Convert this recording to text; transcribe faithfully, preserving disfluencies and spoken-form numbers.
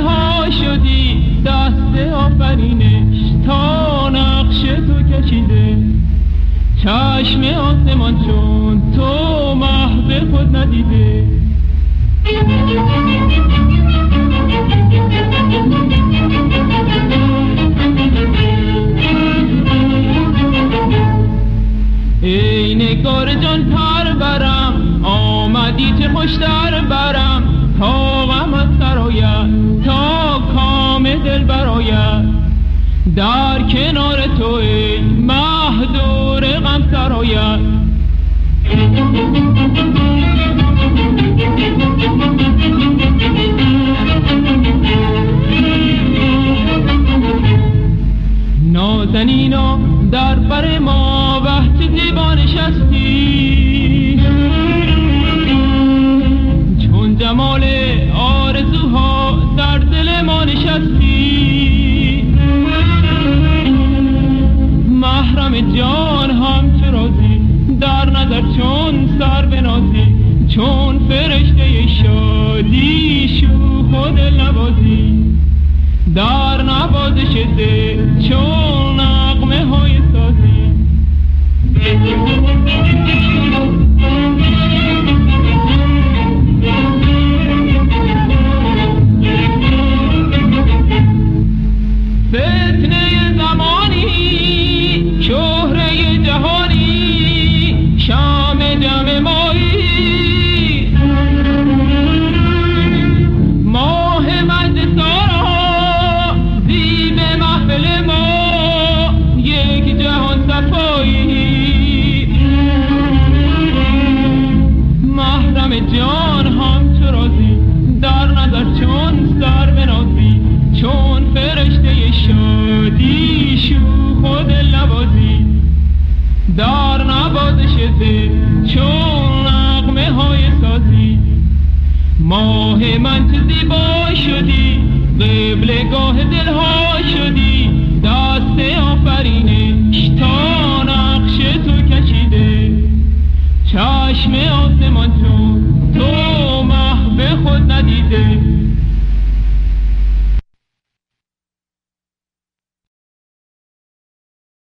ها شدی دست آفرینش تا نقش تو کشیده، چشم آسمان چون تو محو خود ندیده. ای نگار جان پر برم، آمدی چه خوشتر برم، تا غم از سر آید تا کام دل برآید، در کنار تو ای مه دور غم سرآید. نازنینا در بر ما وحچه زیبا نشستی، چون جمال آرزوها در دل ما نشستی. محرم جان هم چه رازی در نظر چون سر بنازی، چون فرشته شادی شوخ و دل نوازی، در نوازش دل چون نغمه های سازی. فتنه زمانی شهره جهانی شام جمع مایی، ماه مجد سارا زیب محفل ما یک جهان صفایی. محرم جان هم چه رازی در نظر چون سر بنازی، چون فرشته شادی شوخ و دل نوازی، در نوازش دل چون نغمه های سازی. ماه من چه زیبا شدی قبلگاه دلها